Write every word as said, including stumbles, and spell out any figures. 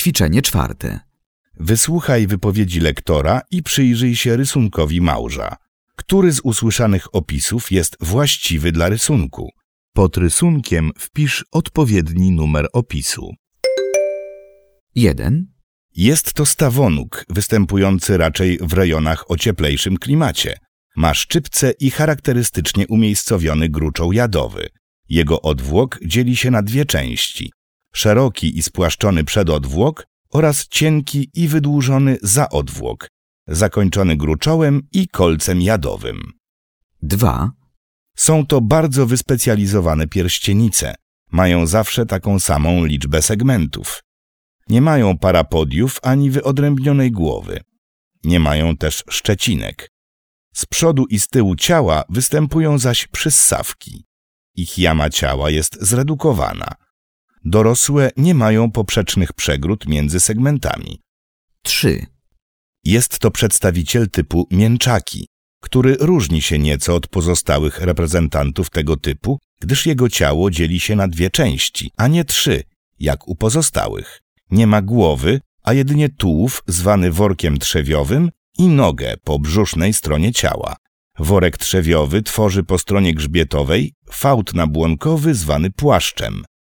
Ćwiczenie czwarte. Wysłuchaj wypowiedzi lektora i przyjrzyj się rysunkowi małża. Który z usłyszanych opisów jest właściwy dla rysunku? Pod rysunkiem wpisz odpowiedni numer opisu. jeden. Jest to stawonóg, występujący raczej w rejonach o cieplejszym klimacie. Ma szczypce i charakterystycznie umiejscowiony gruczoł jadowy. Jego odwłok dzieli się na dwie części. Szeroki i spłaszczony przedodwłok oraz cienki i wydłużony zaodwłok, zakończony gruczołem i kolcem jadowym. dwa. Są to bardzo wyspecjalizowane pierścienice. Mają zawsze taką samą liczbę segmentów. Nie mają parapodiów ani wyodrębnionej głowy. Nie mają też szczecinek. Z przodu i z tyłu ciała występują zaś przyssawki. Ich jama ciała jest zredukowana. Dorosłe nie mają poprzecznych przegród między segmentami. trzy. Jest to przedstawiciel typu mięczaki, który różni się nieco od pozostałych reprezentantów tego typu, gdyż jego ciało dzieli się na dwie części, a nie trzy, jak u pozostałych. Nie ma głowy, a jedynie tułów zwany workiem trzewiowym i nogę po brzusznej stronie ciała. Worek trzewiowy tworzy po stronie grzbietowej fałd nabłonkowy zwany płaszczem.